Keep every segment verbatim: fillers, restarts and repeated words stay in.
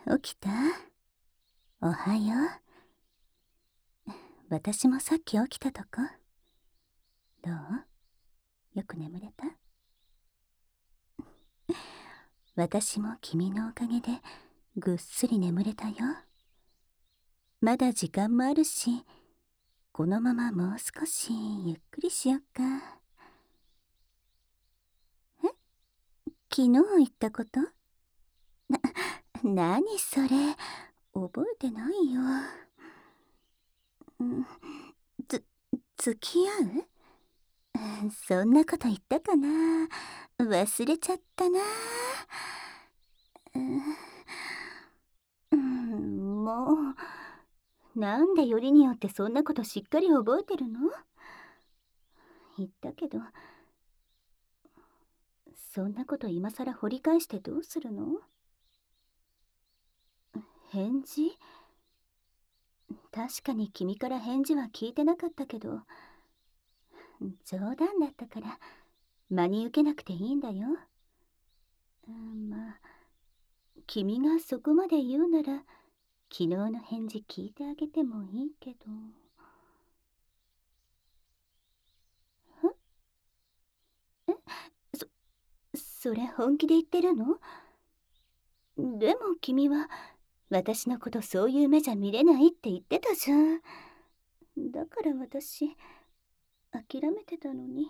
起きた？おはよう。私もさっき起きたとこ。どう？よく眠れた？私も君のおかげでぐっすり眠れたよ。まだ時間もあるし、このままもう少しゆっくりしよっか。え？昨日言ったこと？な、何それ、覚えてないよ。んつ、付き合う？そんなこと言ったかな。忘れちゃったな。うん、もう、なんでよりによってそんなことしっかり覚えてるの？言ったけど、そんなこと今さら掘り返してどうするの？返事？確かに君から返事は聞いてなかったけど、冗談だったから真に受けなくていいんだよ。うん、まあ君がそこまで言うなら昨日の返事聞いてあげてもいいけど。え？そ、それ本気で言ってるの？でも君は私のことそういう目じゃ見れないって言ってたじゃん。だから私諦めてたのに。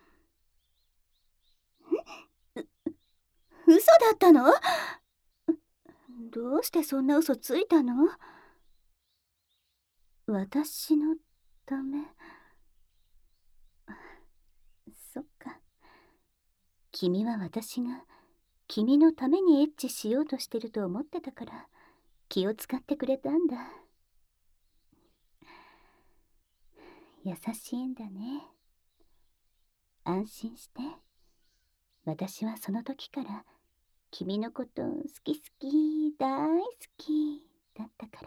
嘘だったの？どうしてそんな嘘ついたの？私のため。そっか。君は私が君のためにエッチしようとしてると思ってたから気を使ってくれたんだ。優しいんだね。安心して。私はその時から君のこと好き好き大好きだったから。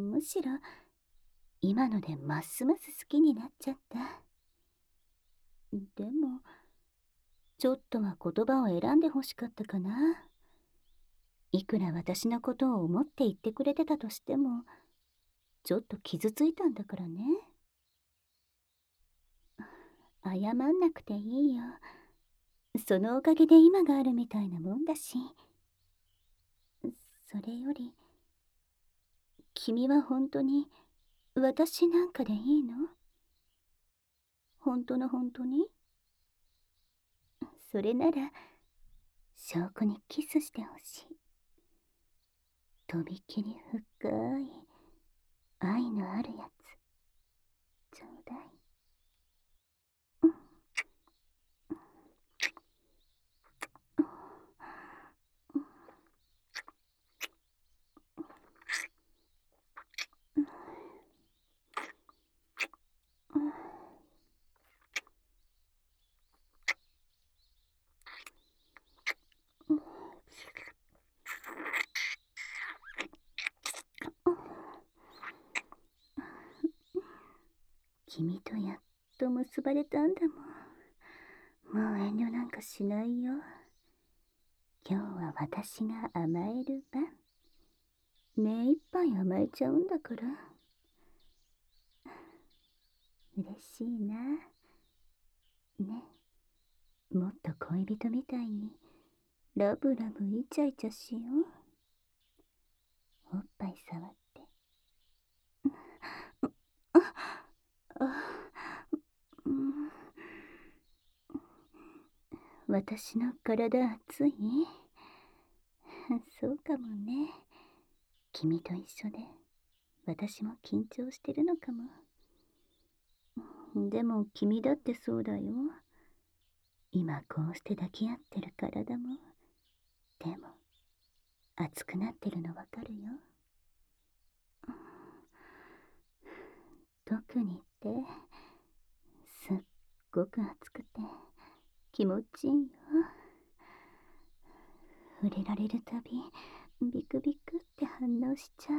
むしろ今のでますます好きになっちゃった。でもちょっとは言葉を選んでほしかったかな。いくら私のことを思って言ってくれてたとしてもちょっと傷ついたんだからね。謝んなくていいよ。そのおかげで今があるみたいなもんだし。それより君は本当に私なんかでいいの？本当の本当に？それなら証拠にキスしてほしい。とびきり深い愛のあるやつちょうだい。君とやっと結ばれたんだもん。もう遠慮なんかしないよ。今日は私が甘える番。目いっぱい甘えちゃうんだから。嬉しいな。ね。もっと恋人みたいにラブラブイチャイチャしよう。おっぱい触って。あ、あ、うん、私の体熱い？そうかもね。君と一緒で私も緊張してるのかも。でも君だってそうだよ。今こうして抱き合ってる体もでも熱くなってるのわかるよ。特にってすっごく熱くて気持ちいいよ。触れられるたびビクビクって反応しちゃう。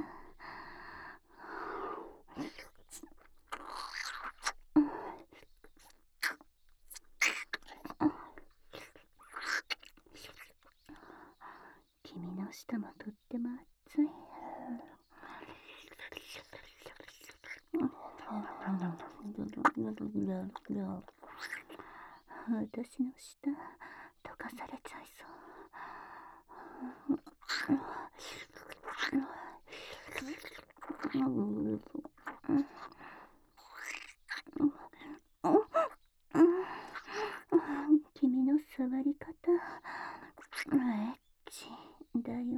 君の下もとっても熱い。私の舌溶かされちゃいそう。君の触り方エッチだよ。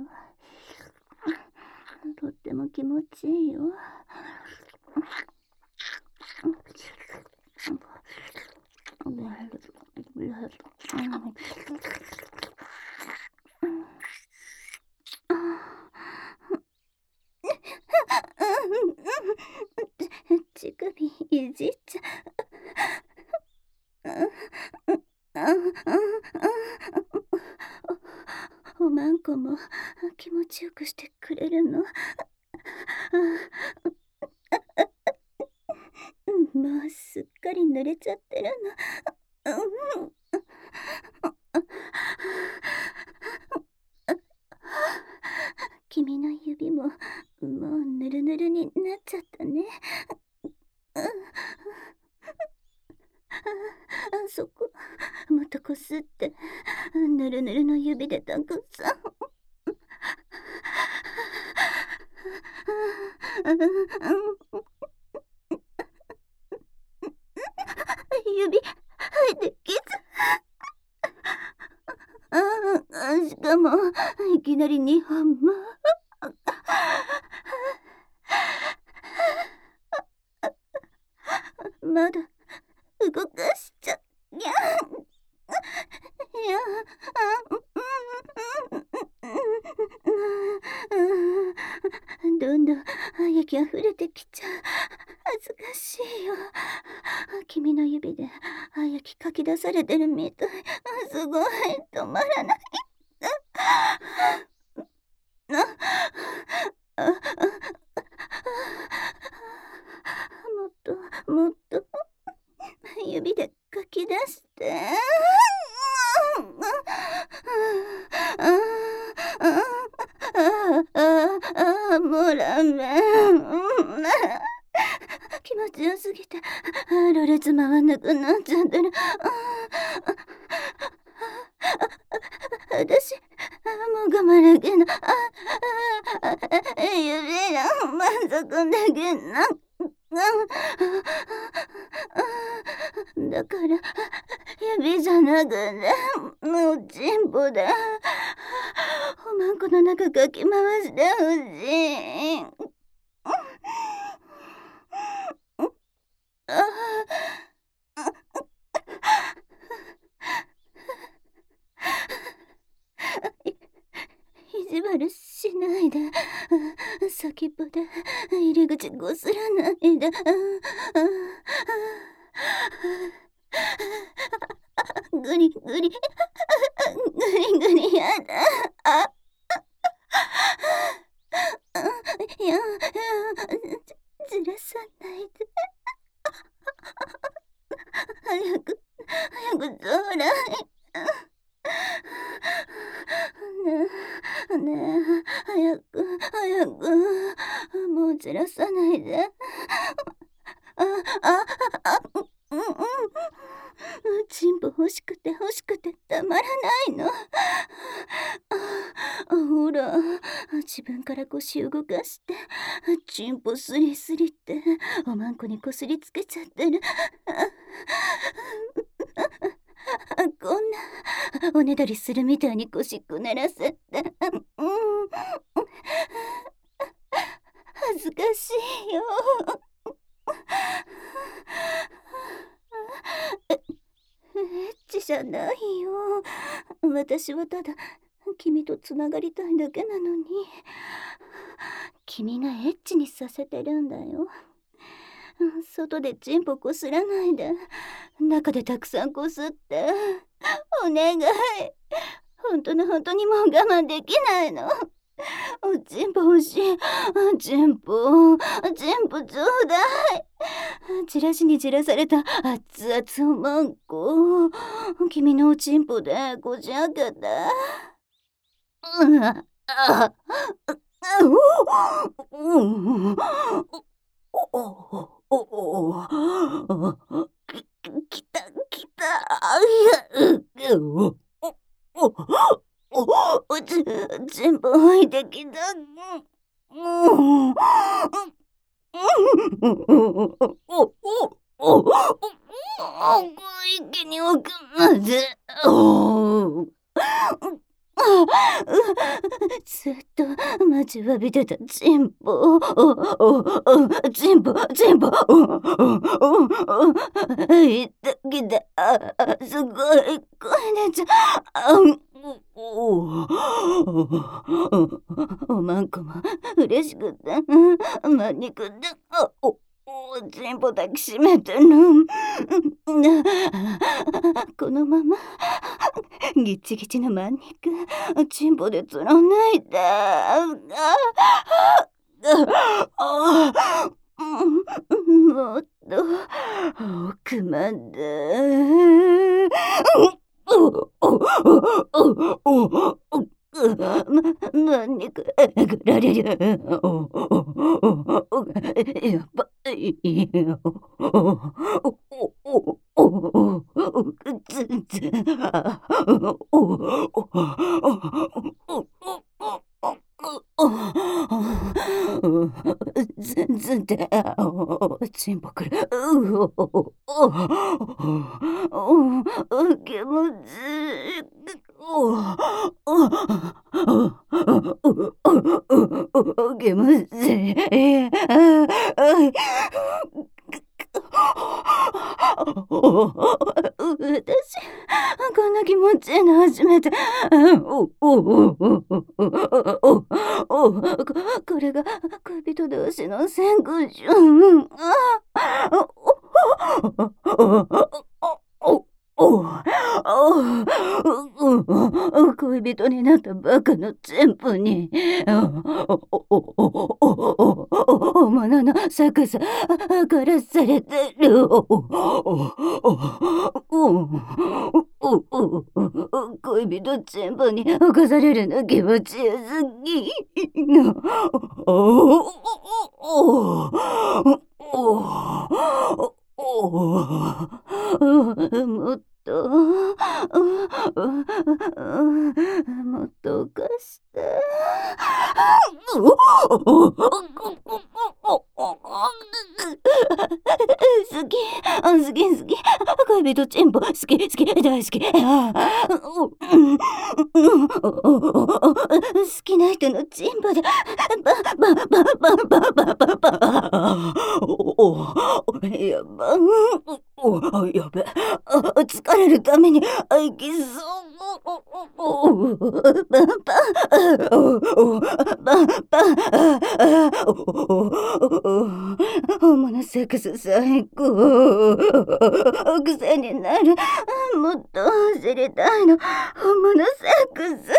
とっても気持ちいいよ。乳首いじっちゃおまんこも気持ちよくしてくれるの。もうすっかり濡れちゃってるの。君の指ももうぬるぬるになっちゃったね。そこもっとこすってぬるぬるの指でたくさん。指できず。しかもいきなりにほんも。まだ動かしちゃにゃいやどんどん液が溢れてきちゃう。恥ずかしいよ。君の指で液かき出されてるみたい。すごい止まらない。もっともっと指でかき出して。もうラーメン気持ちよすぎてろれつ回んなくなっちゃってる。私もう我慢できない。指が満足できない。だから指じゃなくてもうチンポでおまんこの中かき回してほしい。意地悪しないで。先っぽで入り口こすらないで。グリグリグリグリやだ。いやじらさないで。早く早くちょうだい。ねえねえ早く早くもうじらさないで。あああうんうんチンポ欲しくて欲しくてたまらないの。ほら自分から腰動かしてチンポスリスリっておまんこにこすりつけちゃってる。こんなおねだりするみたいに腰くねらせて、うん、恥ずかしいよ。エッチじゃないよ。私はただ君とつながりたいだけなのに。君がエッチにさせてるんだよ。外でチンポこすらないで中でたくさんこすって。お願い。本当の本当にもう我慢できないの。おちんぽ欲しい。ちんぽちんぽちょうだい。チラシに散らされた熱々おまんこ君のおちんぽでこじ開けて。うわあ、う、うん、おおおおお、ききたきた、あ、いや、う、おおおお、ぜ全部吐いてきた。うん、うん、うん、おおおお、一気に奥まで、おお。ずっと待ちわびてたチンポ、おおお、チンポチンポ、おおおお、いたきた、あ、すごい声出ちゃう、おおおまんこも嬉しくて、まんにくで、おおチンポ抱きしめてる。このままギッチギチのまんにくチンポで貫いて、ああ、もっと奥まで。まんにくぐられる。やばいよ。全然。全然で、チンポくる。気持ちいい。気持ちいい。私、こんな気持ちいいの初めて。おおおおお、これが恋人同士の宣言じゃん。恋人になったバカのチンポに大物の逆さがらされてる。恋人チンポに侵されるの気持ちよすぎ。もっともっと貸して。好き好き好き、恋人チンポ好き好き大好き。好きな人のチンポでババババババババ。やばやべ、疲れるために息そう。バンバンバンバン、ホモのセックス最高。癖になる。もっと知りたいの。ホモのセックス。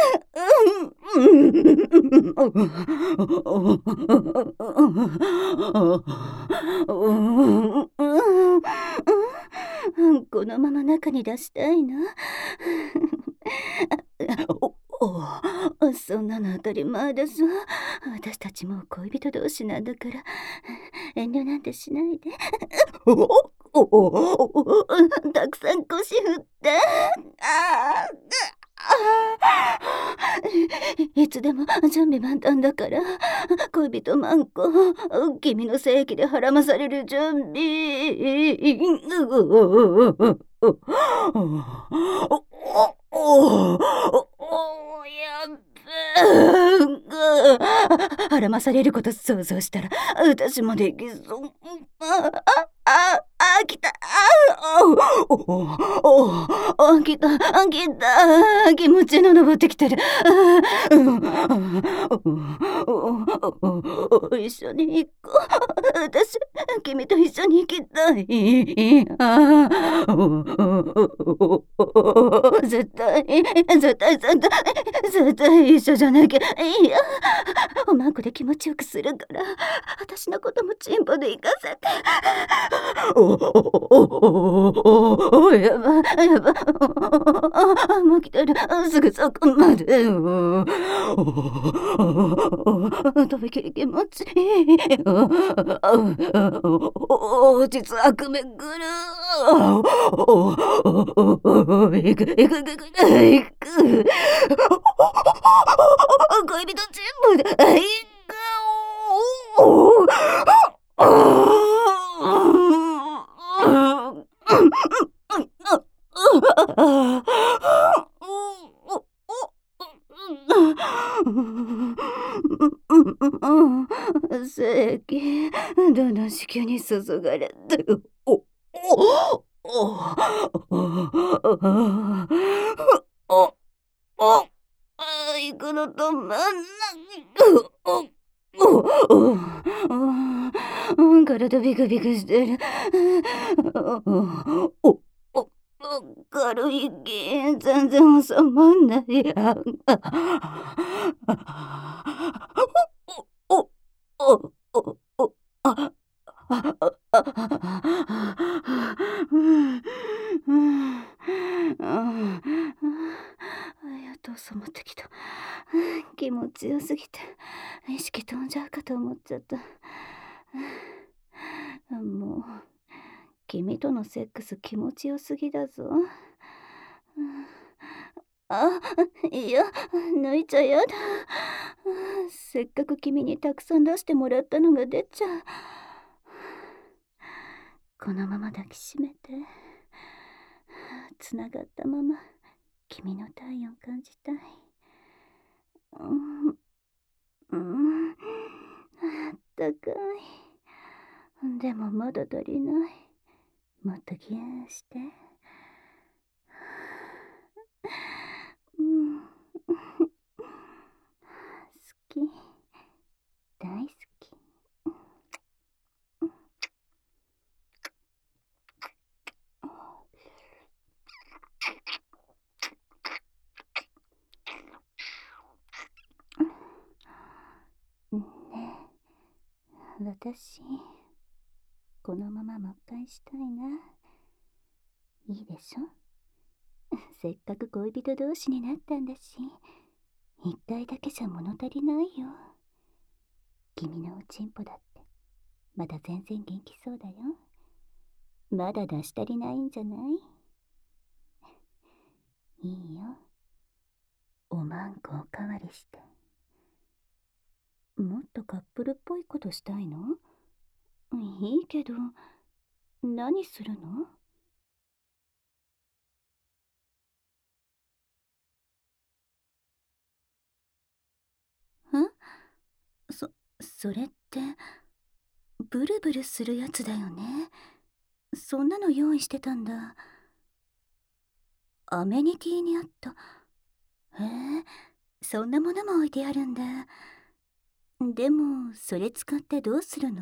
このまま中に出したいな。おそんなの当たり前だぞ。私たちもう恋人同士なんだから遠慮なんてしないで。たくさん腰振って。あいつでも準備万端だから。恋人マンコ、君の精液で孕まされる準備。やっ孕まされること想像したら私もできそう。あああ、来た。ああ、来た来た。気持ちの登ってきてる。一緒に行こう。私君と一緒に行きたい。絶対絶対絶対絶対一緒じゃなきゃいいや。おまんこで気持ちよくするから私のこともチンポで行かせて。 おお、やばやば、あ、もう来てる、すぐそこまで。とびきり気持ちいい。落ち着くめぐる。いくいくいくいくいく。恋人全部でいく。正気、どの子宮に注がれて、おおおおお行くのとまんなお体ビクビクしてる。おお軽い気全然収まんないや。おおおおあやっと収まってきた。気持ちよすぎて意識飛んじゃうかと思っちゃった。もう君とのセックス気持ちよすぎだぞ。あ、いや、抜いちゃやだ。せっかく君にたくさん出してもらったのが出ちゃう。このまま抱きしめて、つながったまま君の体温感じたい。うん、うん、あったかい。でもまだ足りない。もっとギューして。うん、好き、大好き。ねえ、私このままもう一回したいな。いいでしょ。せっかく恋人同士になったんだし、一回だけじゃ物足りないよ。君のおちんぽだってまだ全然元気そうだよ。まだ出し足りないんじゃない？いいよ、おまんこおかわりして。もっとカップルっぽいことしたいの？いいけど、何するの？ん？そ、それって、ブルブルするやつだよね。そんなの用意してたんだ。アメニティにあった。へえ、そんなものも置いてあるんだ。でも、それ使ってどうするの？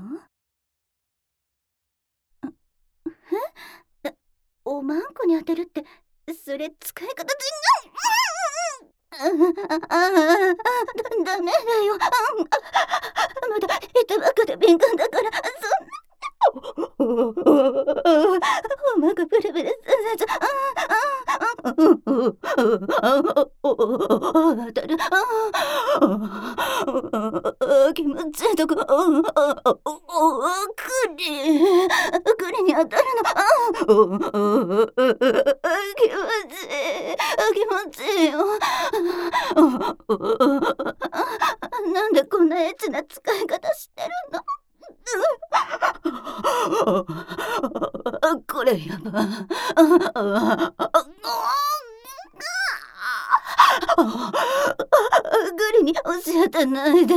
え？おまんこに当てるって、それ使い方違う。ああ、ダメだよ。まだ下手ばっかで敏感だから、そんな。おまんこブルブルするじゃ。当たる。気持ちいいとこ。クリクリに当たるの。気持ちいい気持ちいいよ。なんでこんなエッチな使い方してるの？これやば。グリに教えてないで。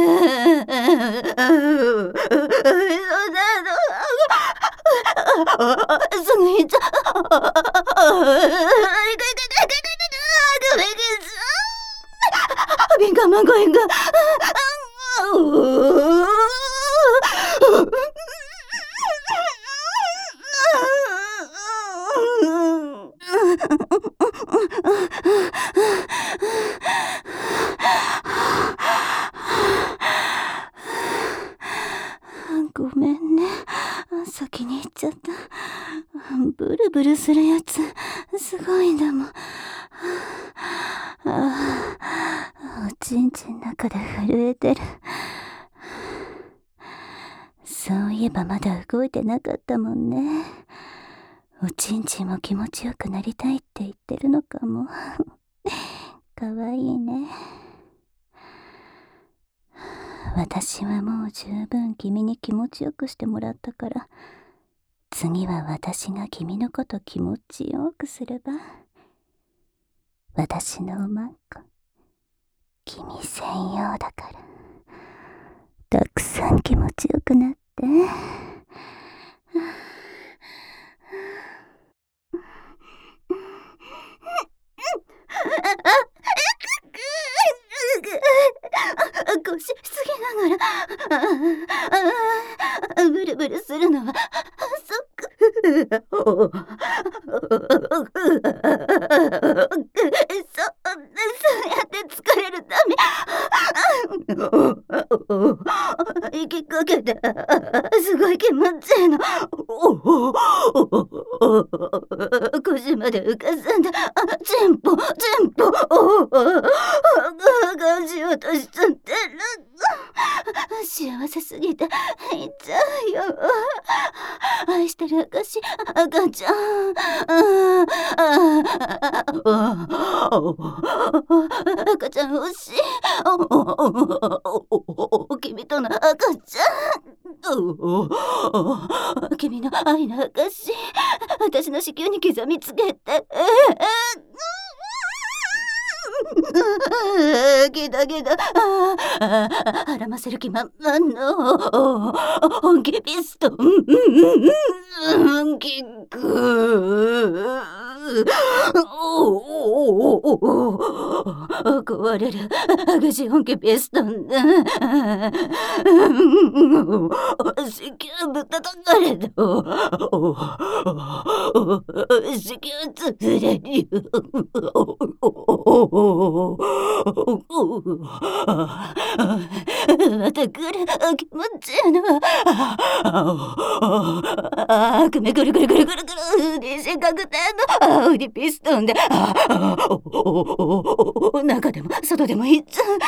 すぐ行っちゃう。敏感マンコインが。ごめんね、先に行っちゃった。ブルブルするすごいんだもん。はあ、おちんちん中で震えてる。そういえばまだ動いてなかったもんね。おちんちんも気持ちよくなりたいって言ってるのかも。かわいいね。私はもう十分君に気持ちよくしてもらったから、次は私が君のこと気持ちよくすれば。私のおまんこ、君専用だから。たくさん気持ちよくなって。腰しすぎながら、ブルブルするのは、そっか。そうやって疲れるため、息かけて、すごい気持ちいいの。腰まで浮かすんだ。チンポ、チンポ、感じようとしちゃってる。幸せすぎて泣いちゃうよ。愛してる証、赤ちゃん。赤ちゃん欲しい。君との赤ちゃん。君の愛の証、私の子宮に刻みつけて。ギタギタ、はらませる気満々の本気ピストンキック。壊れる激しい本気ピストン。子宮ぶったたかれた。子宮潰れるよ。また来る気持ちいいの。あくめくるくるくるくるくる妊娠確定の青いピストンで中でも外でもいっちゃう。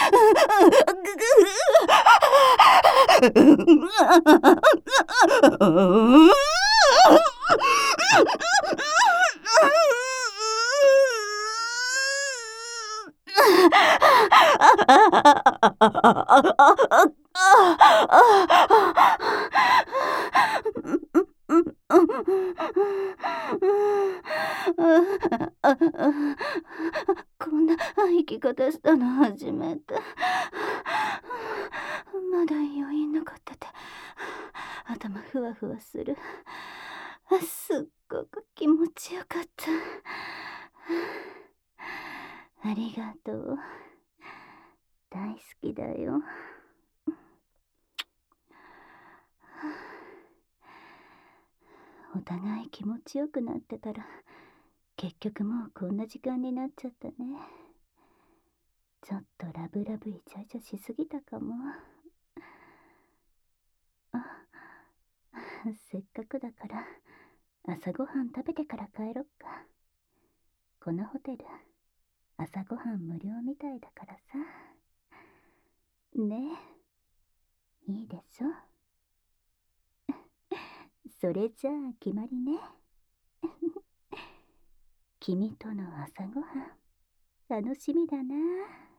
こんな生き方したの初めて。まだ余韻残ってて頭ふわふわする。すっごく気持ちよかった。ありがとう。大好きだよ。お互い気持ちよくなってたら結局もうこんな時間になっちゃったね。ちょっとラブラブイチャイチャしすぎたかも。あ、せっかくだから朝ごはん食べてから帰ろっか。このホテル朝ごはん無料みたいだからさ。ねえ、いいでしょ。それじゃあ決まりね。君との朝ごはん楽しみだな。